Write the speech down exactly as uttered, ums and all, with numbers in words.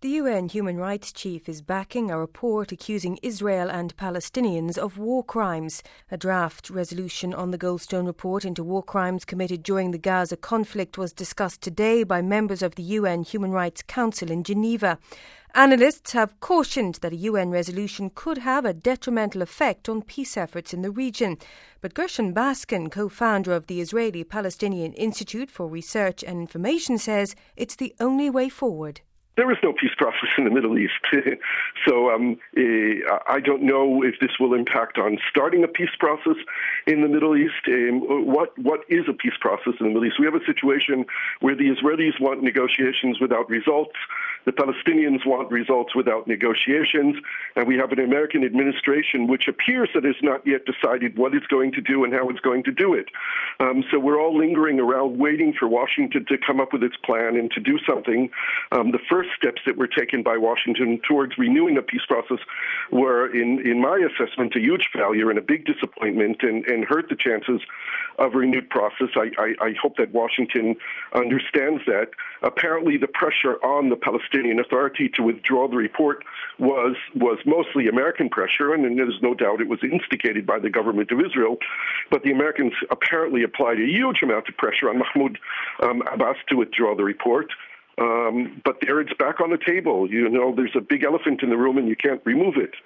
The U N Human Rights Chief is backing a report accusing Israel and Palestinians of war crimes. A draft resolution on the Goldstone report into war crimes committed during the Gaza conflict was discussed today by members of the U N Human Rights Council in Geneva. Analysts have cautioned that a U N resolution could have a detrimental effect on peace efforts in the region. But Gershon Baskin, co-founder of the Israeli-Palestinian Institute for Research and Information, says it's the only way forward. There is no peace process in the Middle East. so um, uh, I don't know if this will impact on starting a peace process in the Middle East. Um, what What is a peace process in the Middle East? We have a situation where the Israelis want negotiations without results. The Palestinians want results without negotiations. And we have an American administration which appears that has not yet decided what it's going to do and how it's going to do it. Um, so we're all lingering around waiting for Washington to come up with its plan and to do something. Um, the first steps that were taken by Washington towards renewing a peace process were, in, in my assessment, a huge failure and a big disappointment and, and hurt the chances of a renewed process. I, I, I hope that Washington understands that. Apparently, the pressure on the Palestinian Authority to withdraw the report was, was mostly American pressure, and, and there's no doubt it was instigated by the government of Israel. But the Americans apparently applied a huge amount of pressure on Mahmoud um, Abbas to withdraw the report. Um, but there it's back on the table. You know, there's a big elephant in the room and you can't remove it.